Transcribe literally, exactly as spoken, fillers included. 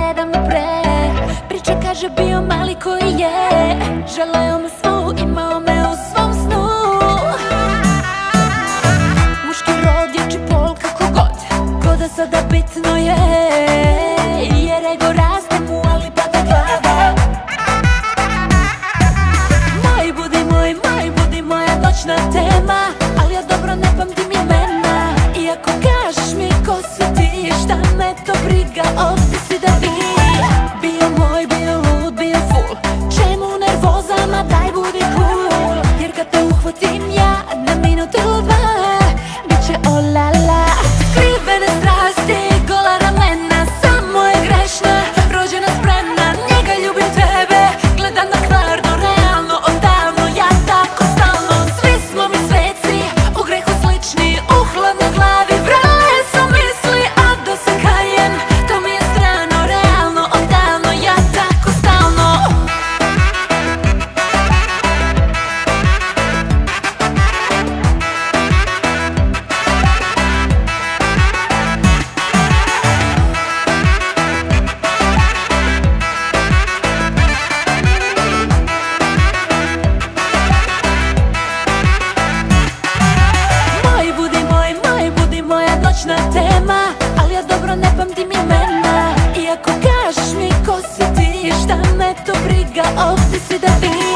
jedan pre. Priča kaže bio mali koji je želeo me svu, imao me u svom snu. Muški rod, dječji pol, kako god, ko da sada bitno je, jer ego raste mu, ali pada glava. Moj budi moj, moj budi moja noćna tema, ali ja dobro ne pamtim imena. Iako kažeš mi ko si ti, šta me to briga, ovdje si da bi bio moj, bio lud, bio full. Čemu nervozama, daj budi cool, jer kad te uhvatim ja na minut ili dva, bit će oh la la. Skrivene strasti, gola ramena, samo je grešna, rođena spremna. Njega ljubim, tebe gledam na kvarno, realno, odavno, ja tako stalno. Svi smo mi sveci, u grehu slični, u hladnoj glavi vrele su misli, a da se kajem, to mi je strano, realno, odavno, ja tako stalno. Moj budi moj, moj budi moja noćna tema, ali ja dobro ne pamtim imena. Iako kažeš mi ko si ti, šta me to briga, ovdje si da bi